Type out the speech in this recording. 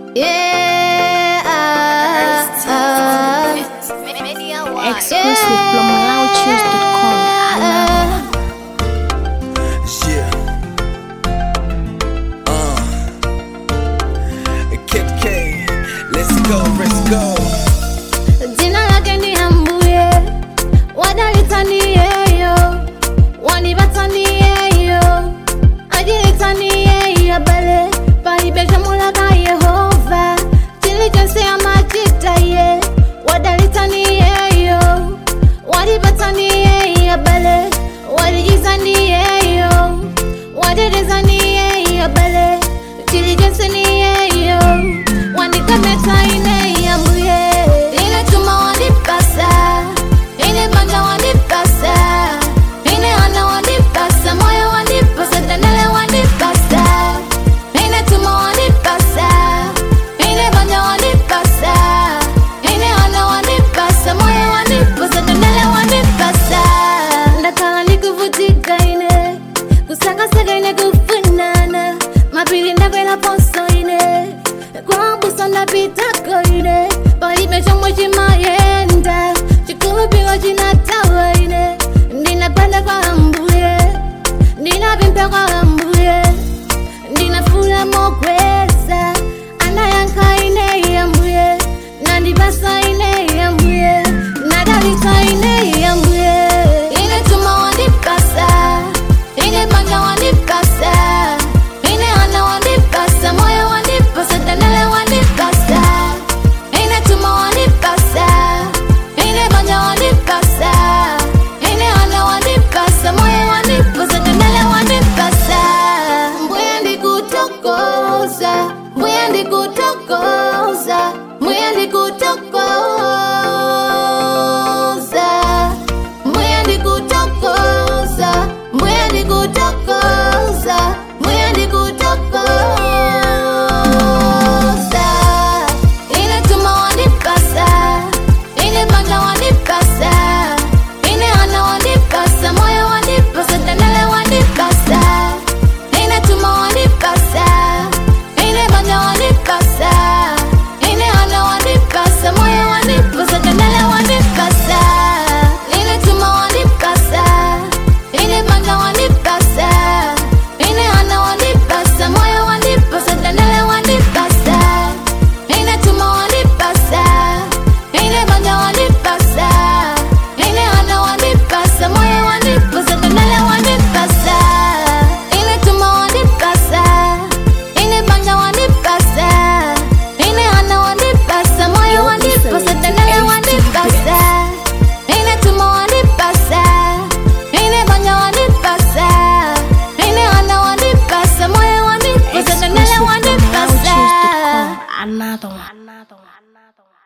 Exclusive from MalawiChoose.com. Kip K, let's go. Jina lake ni Ambuye, wadalitani yeyo, wanibatani yeyo, ajilitani yeyo bale, paibeja mulaka Yehova, chilijensi ya majita ye, wadalitani yeyo, wadibatani yeyo bale, wadijizani yeyo, wadidizani yeyo bale, chilijensi ni yeyo, wanikameta ine Ambuye. Another one.